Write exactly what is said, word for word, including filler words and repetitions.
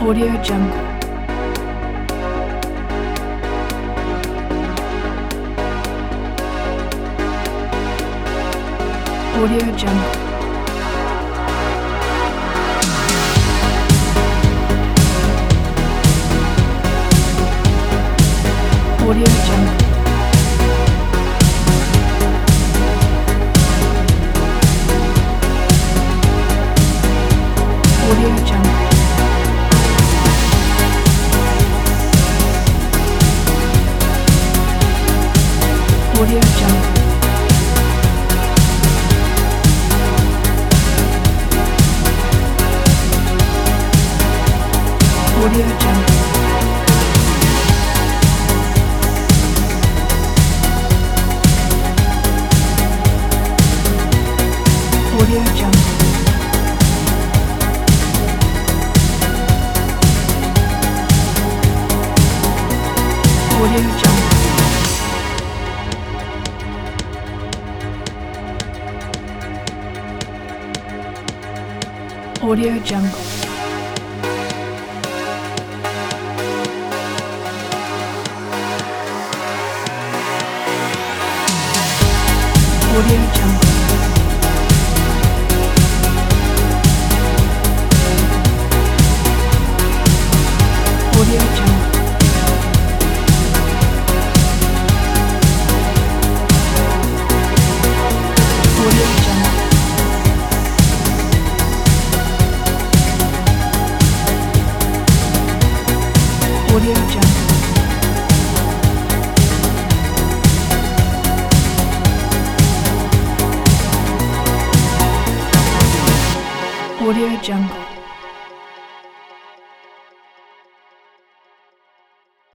Audio Jungle. Audio Jungle. Audio Jungle. Audio Jungle. Audio Jungle. Audio Jungle. Audio Jungle. Audio Jungle. Audio Jungle. Audio Jungle. Audio Jungle. Audio Jungle. Audio Jungle. Audio Jungle.